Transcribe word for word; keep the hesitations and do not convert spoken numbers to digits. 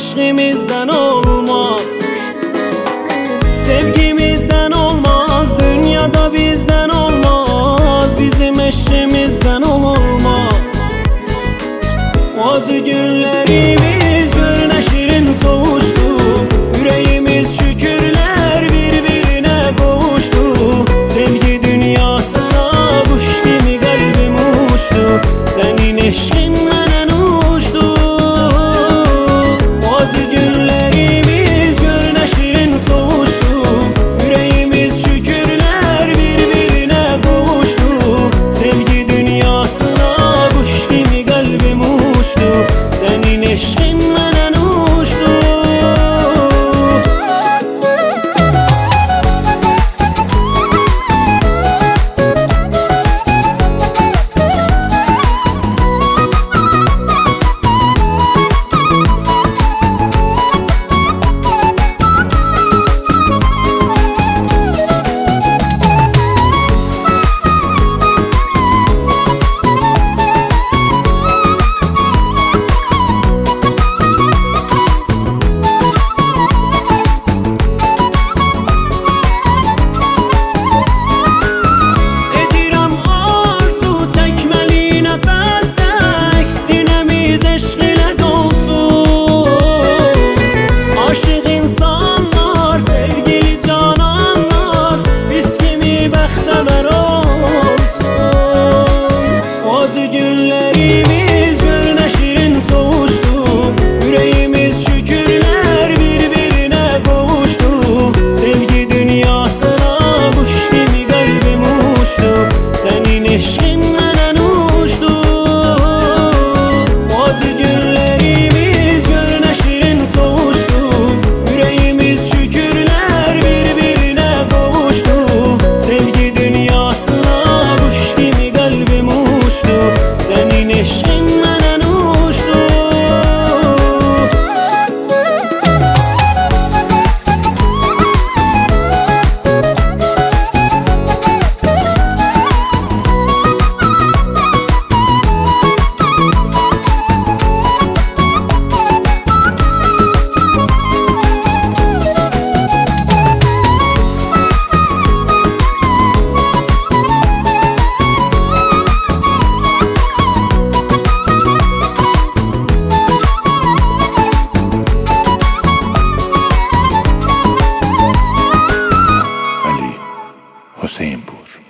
eşkimizden olmaz, sevgimizden olmaz, dünyada bizden olmaz, bizim eşimizden olmaz. Acı günlerimiz gönlüne şirin soğuştu, yüreğimiz şükürler birbirine kavuştu. Sevgi dünyasına kuş gibi kalbim uçtu, senin eşkinle uçtu. Acı günlerimiz gönlüne şirin soğuştu, yüreğimiz şükürler birbirine kavuştu. Sevgi dünyasına kuş gibi kalbim uçtu, senin eşkinle uçtu. Günlerimiz gönlüne şirin soğuştu, yüreğimiz şükürler birbirine kavuştu. Sevgi dünyasına kuş gibi kalbim uçtu, senin eşkinle uçtu. Acı günlerimiz gönlüne şirin soğuştu, yüreğimiz şükürler birbirine kavuştu. Sevgi dünyasına kuş gibi kalbim uçtu, senin eşkinle uçtu. Hüseyinpur.